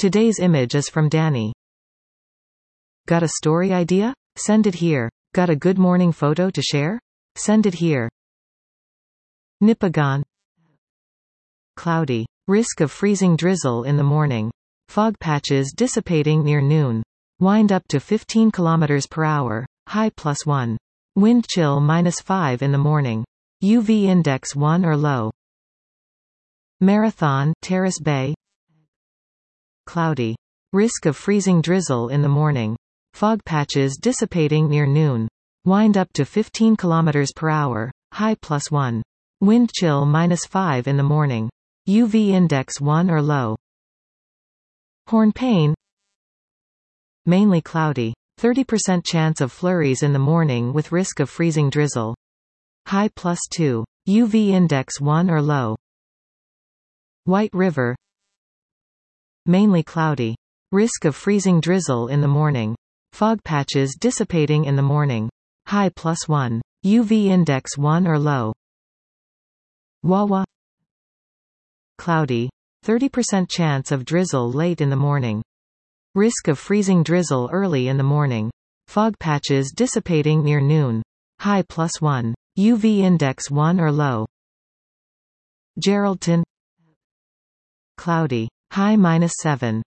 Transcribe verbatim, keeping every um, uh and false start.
Today's image is from Danny. Got a story idea? Send it here. Got a good morning photo to share? Send it here. Nipigon. Cloudy. Risk of freezing drizzle in the morning. Fog patches dissipating near noon. Wind up to fifteen kilometers per hour. High plus one. Wind chill minus five in the morning. U V index one or low. Marathon, Terrace Bay. Cloudy. Risk of freezing drizzle in the morning. Fog patches dissipating near noon. Wind up to fifteen kilometers per hour. High plus one. Wind chill minus five in the morning. U V index one or low. Hornpain. Mainly cloudy. thirty percent chance of flurries in the morning with risk of freezing drizzle. High plus two. U V index one or low. White River. Mainly cloudy. Risk of freezing drizzle in the morning. Fog patches dissipating in the morning. High plus one. U V index one or low. Wawa. Cloudy. thirty percent chance of drizzle late in the morning. Risk of freezing drizzle early in the morning. Fog patches dissipating near noon. High plus one. U V index one or low. Geraldton. Cloudy. High minus seven.